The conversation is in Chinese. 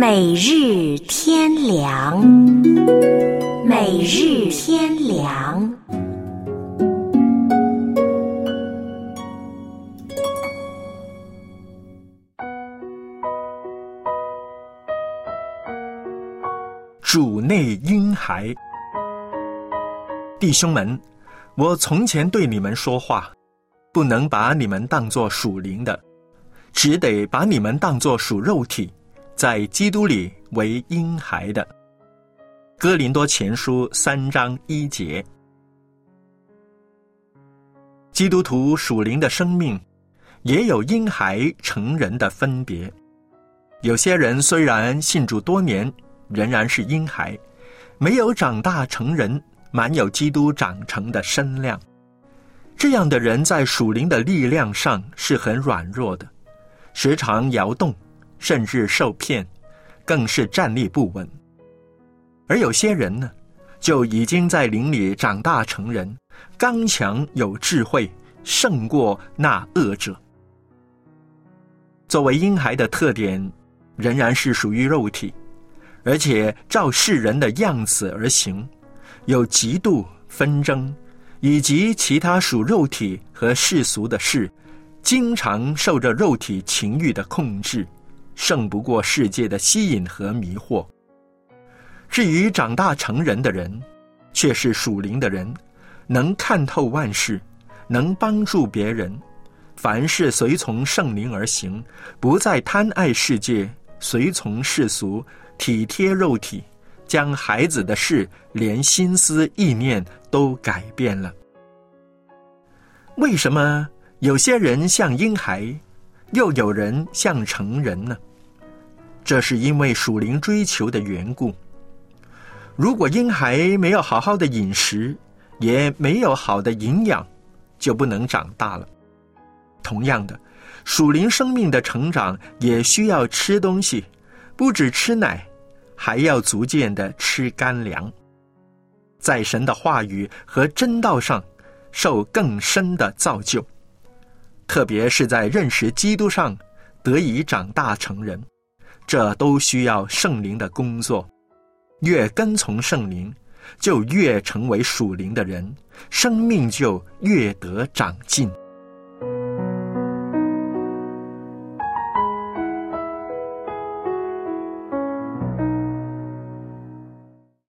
每日天良，每日天良。 主内婴孩。弟兄们，我从前对你们说话，不能把你们当作属灵的，只得把你们当作属肉体，在基督里为婴孩的。哥林多前书3章1节。基督徒属灵的生命也有婴孩成人的分别。有些人虽然信主多年，仍然是婴孩，没有长大成人，满有基督长成的身量。这样的人在属灵的力量上是很软弱的，时常摇动，甚至受骗，更是站立不稳。而有些人呢，就已经在灵里长大成人，刚强有智慧，胜过那恶者。作为婴孩的特点，仍然是属于肉体，而且照世人的样子而行，有嫉妒、纷争，以及其他属肉体和世俗的事，经常受着肉体情欲的控制，胜不过世界的吸引和迷惑。至于长大成人的人，却是属灵的人，能看透万事，能帮助别人，凡事随从圣灵而行，不再贪爱世界，随从世俗，体贴肉体，将孩子的事连心思意念都改变了。为什么有些人像婴孩，又有人像成人呢？这是因为属灵追求的缘故。如果婴孩没有好好的饮食，也没有好的营养，就不能长大了。同样的，属灵生命的成长也需要吃东西，不只吃奶，还要逐渐的吃干粮，在神的话语和真道上受更深的造就，特别是在认识基督上得以长大成人，这都需要圣灵的工作。越跟从圣灵，就越成为属灵的人，生命就越得长进。